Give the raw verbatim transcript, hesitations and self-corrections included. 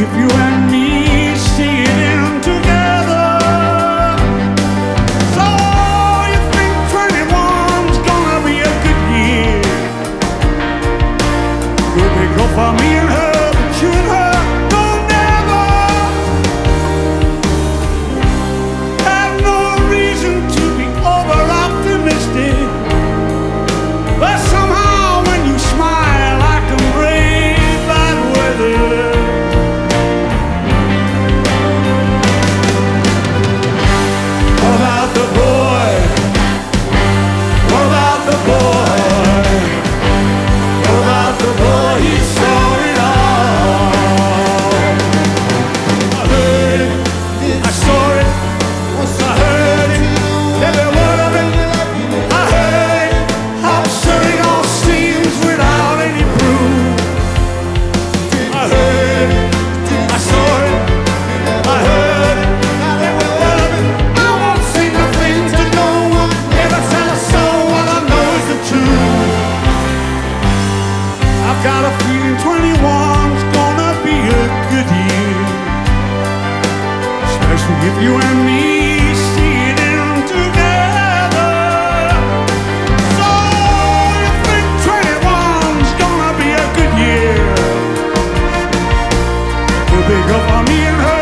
if you and me see it in together. So you think twenty-one's gonna be a good year? Good big go for me and her, but you and her don't never have no reason to be over optimistic. But somehow when you smile I can brave bad weather. What about the boy? What about the boy? What about the boy? He saw it all. I heard it, I saw it, I heard it, every word of it. I heard it, how absurd it all seems without any proof. I heard it, I saw it, I heard it, every word of it. I won't say nothing to no one, never tell a soul what I know is the truth. I've got a feeling twenty-one's gonna be a good year, especially if you and me see it in together. So you think twenty-one's gonna be a good year? Will be good for me and her.